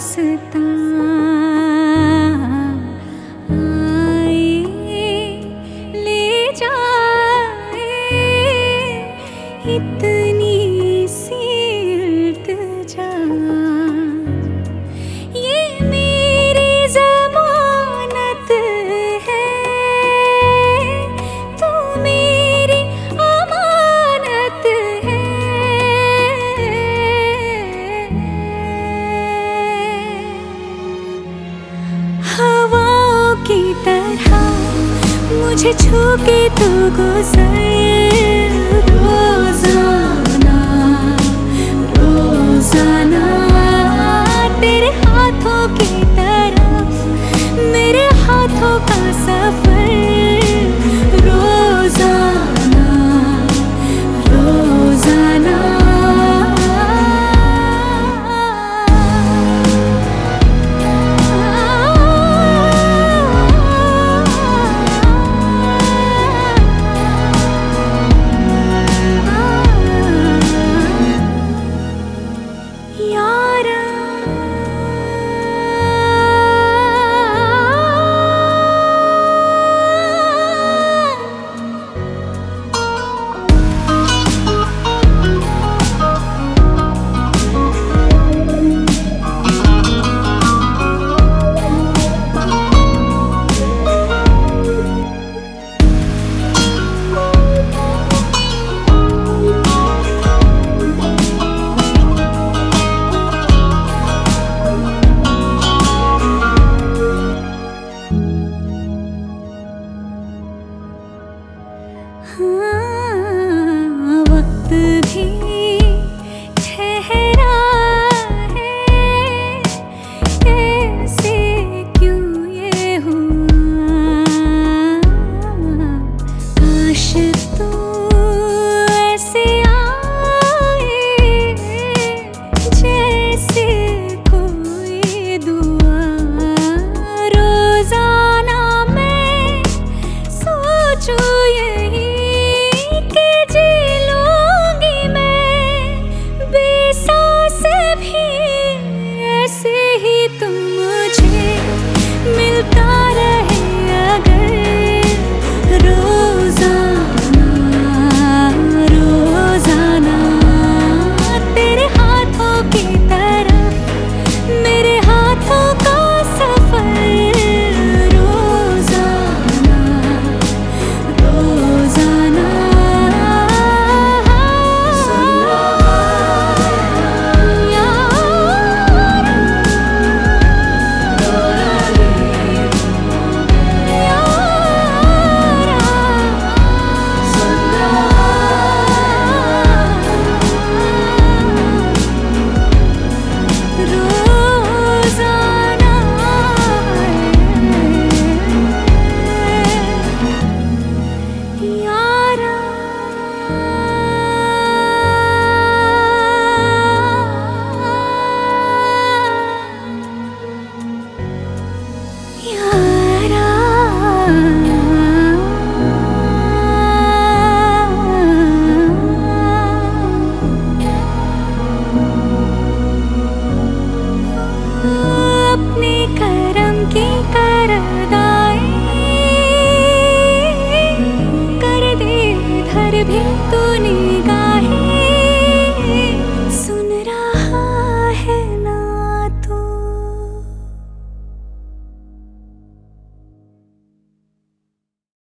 दास्तां आए ले जाए, इतनी सी इल्तिजा। ये मेरी ज़मानत है, तू मेरी अमानत है। हवाओं की तरह मुझे छू के तू गुजर, रोज़ाना रोज़ाना तेरे हाथों की तरफ मेरे हाथों का सफर, रोज़ाना रोज़ाना। वक्त भी ठहरा है, ऐसे क्यों ये हुआ। काश तू ऐसे आए जैसे कोई दुआ। रोज़ाना मैं सोचूं यही कि जी लूंगी मैं बेसास भी, ऐसे ही तुम मुझे मिलता रहे अगर। रोज़ाना रोज़ाना तेरे हाथों की तरफ मेरे हाथों का सफर, रोज़ाना रोज़ाना। अपने करम की करदाई कर दे इधर भी तू